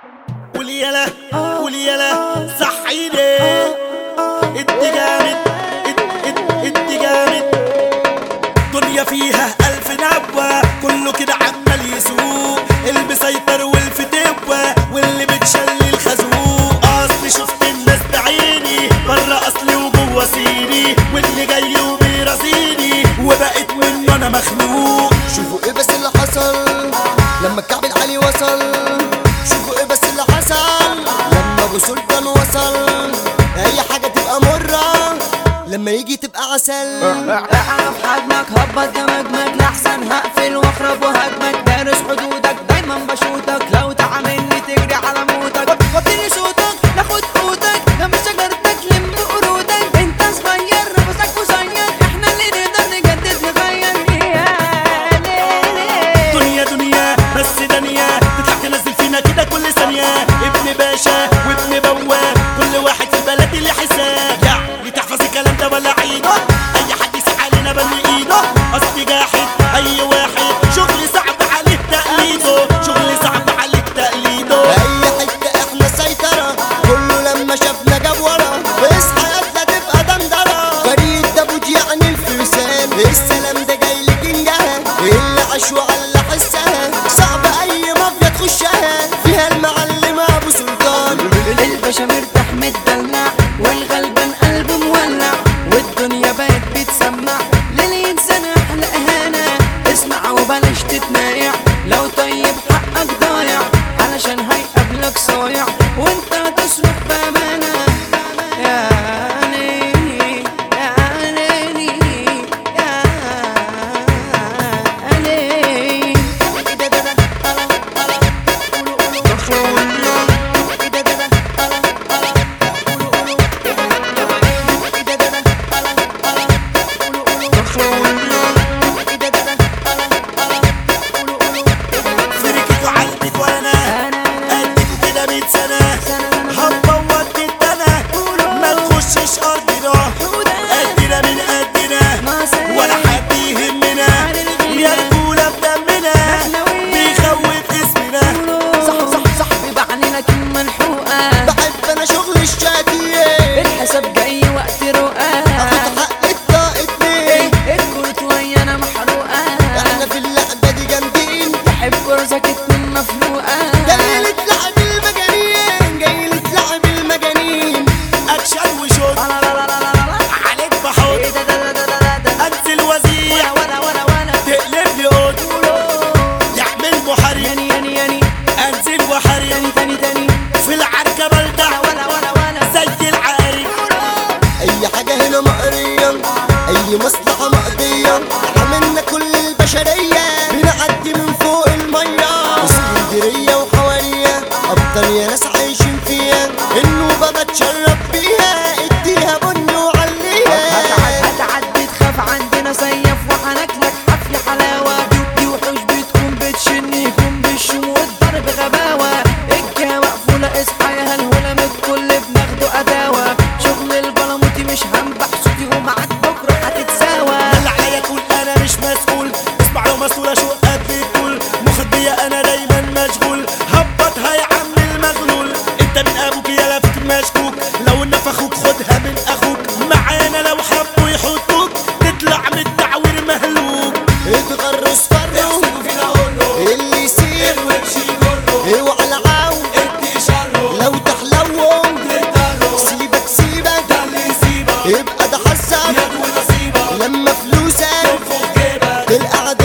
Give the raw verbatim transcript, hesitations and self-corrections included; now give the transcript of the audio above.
قولي يلا قولي يلا صحيني. انت جامد انت جامد. دنيا فيها الف نبوة، كله كده عمال يسوق، المسيطر والفتوة واللي بتشلي الخازوق. اصلي شفت الناس بعيني، برا اصلي وجوه صيني، واللي جاي وبيراسيني وبقيت منه انا مخنوق. شوفوا ايه بس اللي حصل لما الكعب العالي وصل، شوفوا ايه بس اللي حصل لما ابو سلطان وصل. اي حاجة تبقى مرة لما يجي تبقى عسل. اعرف حجمك، هبط دماغك لحسن هقفل واخرب وهجمك. دارس حدودك دايما بشوتك، لو تعاملني تجري على موتك. وطيني صوتك ناخد قوتك، جنب شجرتك لم قرودك. انت صغير نفسك قصير، احنا اللي نقدر نجدد نغير. يا ليلي دنيا دنيا بس دنيا، تطلع تنزل فينا كده كل ثانية. ابن باشا وابن بواب، كل واحد في البلد اللي حساب. يعني تحفظ الكلام ده ولا عيده؟ اي حد يسعى علينا بني ايده. اصلي جاحد اي واحد، شغل صعب عليه تقليده، شغل صعب عليه تقليده. اي حتة احنا سيطرة، كله لما شافنا جاب ورا. اصحى يلا تبقى دندرة، فريد داوود يعني الفرسان. السلام ده جاي لك انجاها، اللي عاش وعلى حسها. صعب اي مافيا تخشها، فيها المعلم ابو سلطان. الباشا مرتاح متدلع، والغلبان قلبه مولع، والدنيا بقت بتسمع للإنسان أحلى إهانة. اسمع وبلاش تتنايع، لو طيب حقك ضايع، علشان هيقابلك صايع وانت هتصرف بأمانة. يا ليلي يا ليلي يا ليلي. ده ده ده ألا ألا قولوا قولوا ده ده ده ألا ألا قولوا قولوا ده ده ده ألا ألا قولوا قولوا ده ده ده ألا ألا قولوا قولوا. فرقك وعلبك وانا اديكوا كده مية سنة، هتبوظ الدنا ما تخشش ارضنا. قدنا من قدنا ولا حد يهمنا، يا رجولة بدمنا بيخوف اسمنا. صح صح صاحبي بعنينا كلمة محروقة، بحب انا شغل الشادية، الحساب جاي وقت رقة. اخد حق الطاقة اتنين. الكروت ويا انا محروقة، احنا في اللعبة دي جامدين، تحب رزقك اتنين مفلوقة. جاي لتلعب المجانين، جاي لتلعب المجانين. اكشن وشوت لا لا لا لا لا لا عليك بحط، ايه ده ده ده ده ده ده انزل وزيع ولا ولا ولا تقلب لي قط، يعمل محرك ياني ياني ياني انزل وحرك. تاني تاني تاني في العركة بلدع ولا ولا ولا زي العارك. اي حاجة هنا مقرية، اي مصلحة مقضية. عملنا كل البشرية، بنعدي من فوق المية. اسكندرية وحوارية ابطال يا ناس عايشين فيها، النوبة بتشرب بيها. اديها بن وعليها. هتعد هتعدي تخاف، عندنا سيف وحناكلك حفل حلاوة. دي وحوش بتكون بتشن، يكون بالشم والضرب غباوة. الجا مقفولة اصحى يا هالهولة، من الكل بناخده أداوة. شغل البلموتي مش هنبح صوتي، ومعاك بكرة هتتساوى. اللي عليا كل انا مش مسؤول، اسمع لو مسؤول اشوف قد الطول. مخبية انا دايما مشغول، هبطها يا عم المغلول. انت من ابوك يا لفت مشكوك، لو نفخوك خدها من اخوك. معانا لو حبوا يحطوك تطلع من التعوير مهلوك. اتغروا اصفروا اللي يصير، اوعى العون لو تحلوهم. سيبك سيبك يبقى ده حظك، لما فلوسك تلقى